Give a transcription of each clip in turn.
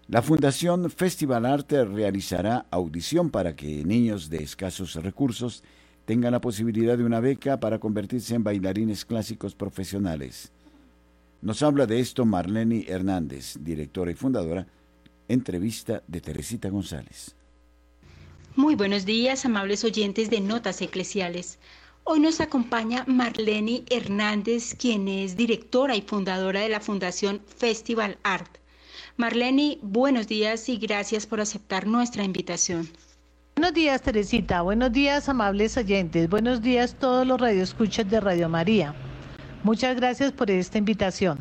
La Fundación Festival Arte realizará audición para que niños de escasos recursos tengan la posibilidad de una beca para convertirse en bailarines clásicos profesionales. Nos habla de esto Marleni Hernández, directora y fundadora. Entrevista de Teresita González. Muy buenos días, amables oyentes de Notas Eclesiales. Hoy nos acompaña Marleni Hernández, quien es directora y fundadora de la Fundación Festival Art. Marleni, buenos días y gracias por aceptar nuestra invitación. Buenos días, Teresita. Buenos días, amables oyentes. Buenos días, todos los radioescuchas de Radio María. Muchas gracias por esta invitación.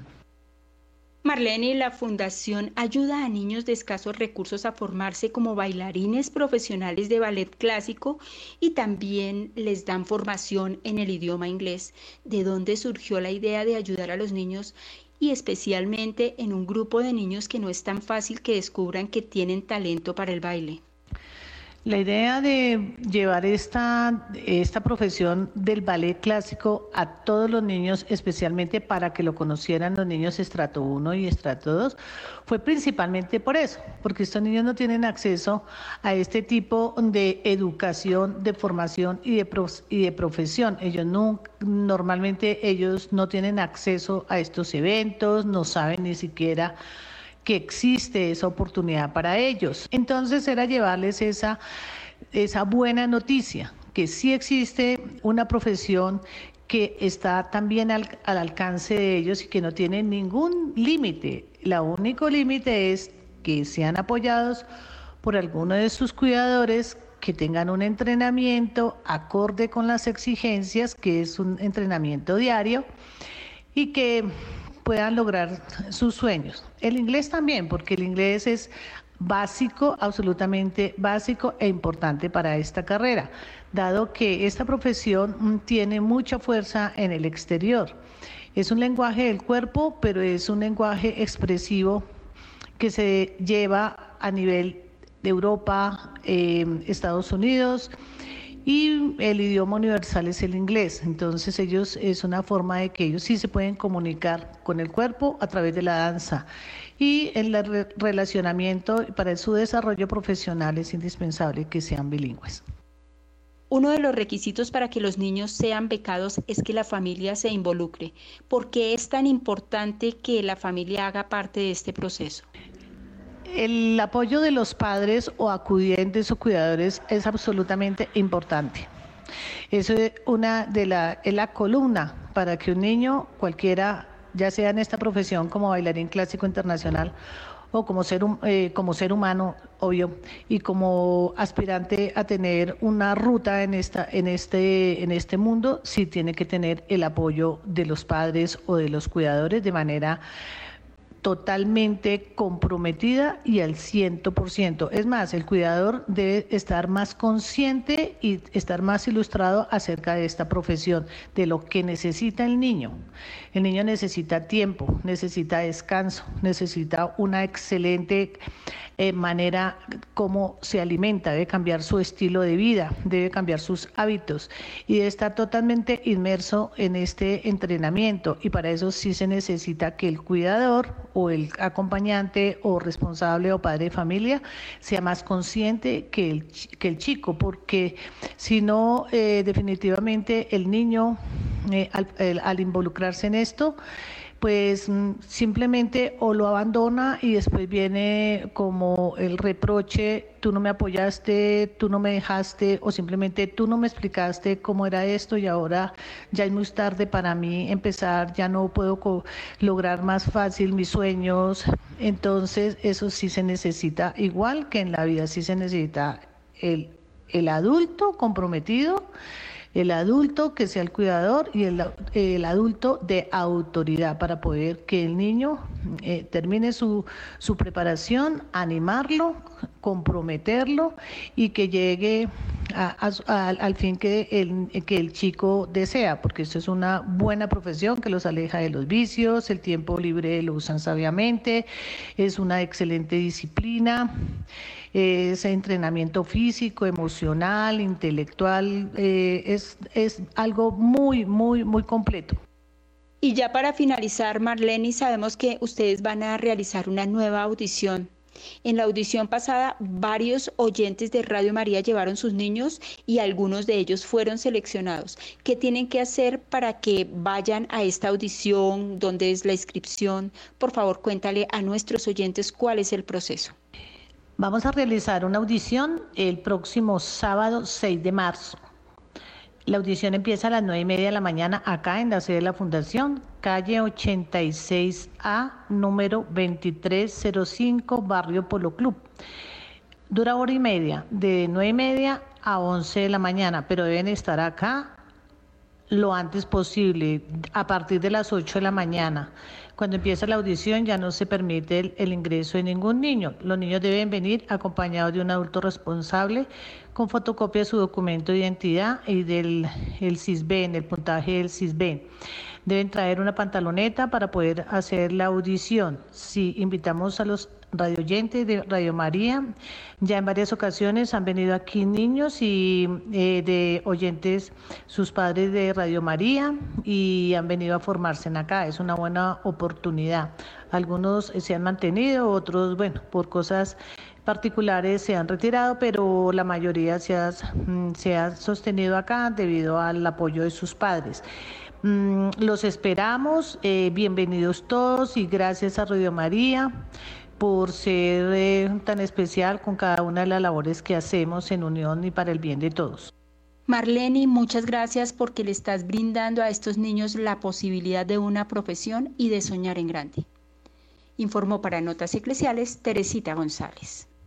Marleni, la Fundación ayuda a niños de escasos recursos a formarse como bailarines profesionales de ballet clásico y también les dan formación en el idioma inglés. ¿De dónde surgió la idea de ayudar a los niños y especialmente en un grupo de niños que no es tan fácil que descubran que tienen talento para el baile? La idea de llevar esta profesión del ballet clásico a todos los niños, especialmente para que lo conocieran los niños estrato 1 y estrato 2, fue principalmente por eso, porque estos niños no tienen acceso a este tipo de educación, de formación y de profesión. Normalmente ellos no tienen acceso a estos eventos, no saben ni siquiera que existe esa oportunidad para ellos. Entonces era llevarles esa buena noticia, que sí existe una profesión que está también al alcance de ellos y que no tiene ningún límite. El único límite es que sean apoyados por alguno de sus cuidadores, que tengan un entrenamiento acorde con las exigencias, que es un entrenamiento diario, y que puedan lograr sus sueños. El inglés también, porque el inglés es básico, absolutamente básico e importante para esta carrera, dado que esta profesión tiene mucha fuerza en el exterior. Es un lenguaje del cuerpo, pero es un lenguaje expresivo que se lleva a nivel de Europa, Estados Unidos, y el idioma universal es el inglés. Entonces es una forma de que ellos sí se pueden comunicar con el cuerpo a través de la danza. Y el relacionamiento para su desarrollo profesional es indispensable que sean bilingües. Uno de los requisitos para que los niños sean becados es que la familia se involucre. ¿Por qué es tan importante que la familia haga parte de este proceso? El apoyo de los padres o acudientes o cuidadores es absolutamente importante. Eso es la columna para que un niño, cualquiera, ya sea en esta profesión como bailarín clásico internacional o como ser humano, obvio, y como aspirante a tener una ruta en este mundo, sí tiene que tener el apoyo de los padres o de los cuidadores de manera totalmente comprometida y al 100%. Es más, el cuidador debe estar más consciente y estar más ilustrado acerca de esta profesión, de lo que necesita el niño. El niño necesita tiempo, necesita descanso, necesita una excelente manera como se alimenta, debe cambiar su estilo de vida, debe cambiar sus hábitos y debe estar totalmente inmerso en este entrenamiento, y para eso sí se necesita que el cuidador o el acompañante o responsable o padre de familia sea más consciente que el chico, porque si no, definitivamente el niño al involucrarse en esto, pues simplemente o lo abandona y después viene como el reproche: tú no me apoyaste, tú no me dejaste, o simplemente tú no me explicaste cómo era esto y ahora ya es muy tarde para mí empezar, ya no puedo lograr más fácil mis sueños. Entonces eso sí se necesita, igual que en la vida sí se necesita el adulto comprometido, el adulto que sea el cuidador y el adulto de autoridad para poder que el niño termine su preparación, animarlo, comprometerlo y que llegue al fin que el chico desea, porque esto es una buena profesión que los aleja de los vicios, el tiempo libre lo usan sabiamente, es una excelente disciplina. Ese entrenamiento físico, emocional, intelectual, es algo muy, muy, muy completo. Y ya para finalizar, Marleni, sabemos que ustedes van a realizar una nueva audición. En la audición pasada, varios oyentes de Radio María llevaron sus niños y algunos de ellos fueron seleccionados. ¿Qué tienen que hacer para que vayan a esta audición? ¿Dónde es la inscripción? Por favor, cuéntale a nuestros oyentes cuál es el proceso. Vamos a realizar una audición el próximo sábado 6 de marzo. La audición empieza a las 9:30 de la mañana acá en la sede de la Fundación, calle 86A, número 2305, barrio Polo Club. Dura hora y media, de 9:30 a 11 de la mañana, pero deben estar acá lo antes posible, a partir de las 8 de la mañana. Cuando empieza la audición ya no se permite el ingreso de ningún niño. Los niños deben venir acompañados de un adulto responsable con fotocopia de su documento de identidad y del CISBEN, el puntaje del CISBEN. Deben traer una pantaloneta para poder hacer la audición. Sí, invitamos a los radioyentes de Radio María. Ya en varias ocasiones han venido aquí niños y de oyentes, sus padres de Radio María, y han venido a formarse en acá. Es una buena oportunidad. Algunos se han mantenido, otros, bueno, por cosas particulares se han retirado, pero la mayoría se ha sostenido acá debido al apoyo de sus padres. Los esperamos, bienvenidos todos y gracias a Radio María por ser tan especial con cada una de las labores que hacemos en unión y para el bien de todos. Marleni, muchas gracias porque le estás brindando a estos niños la posibilidad de una profesión y de soñar en grande. Informó para Notas Eclesiales Teresita González.